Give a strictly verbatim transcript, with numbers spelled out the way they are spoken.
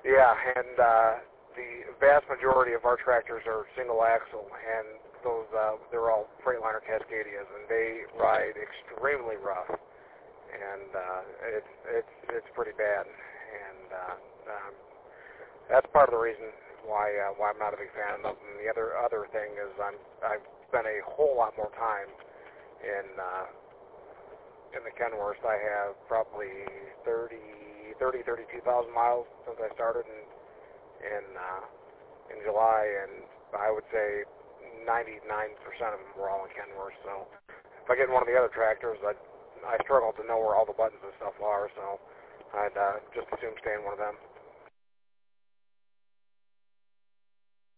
Yeah, and uh, the vast majority of our tractors are single axle, and those uh, they're all Freightliner Cascadias, and they ride extremely rough, and uh, it's it's it's pretty bad, and uh, um, that's part of the reason why uh, why I'm not a big fan of them. And the other other thing is I'm I've spent a whole lot more time in uh, in the Kenworth. I have probably thirty, thirty, thirty-two thousand miles since I started in in, uh, in July, and I would say ninety-nine percent of them were all in Kenworth. So if I get in one of the other tractors, I I struggle to know where all the buttons and stuff are. So I'd uh, just assume stay in one of them.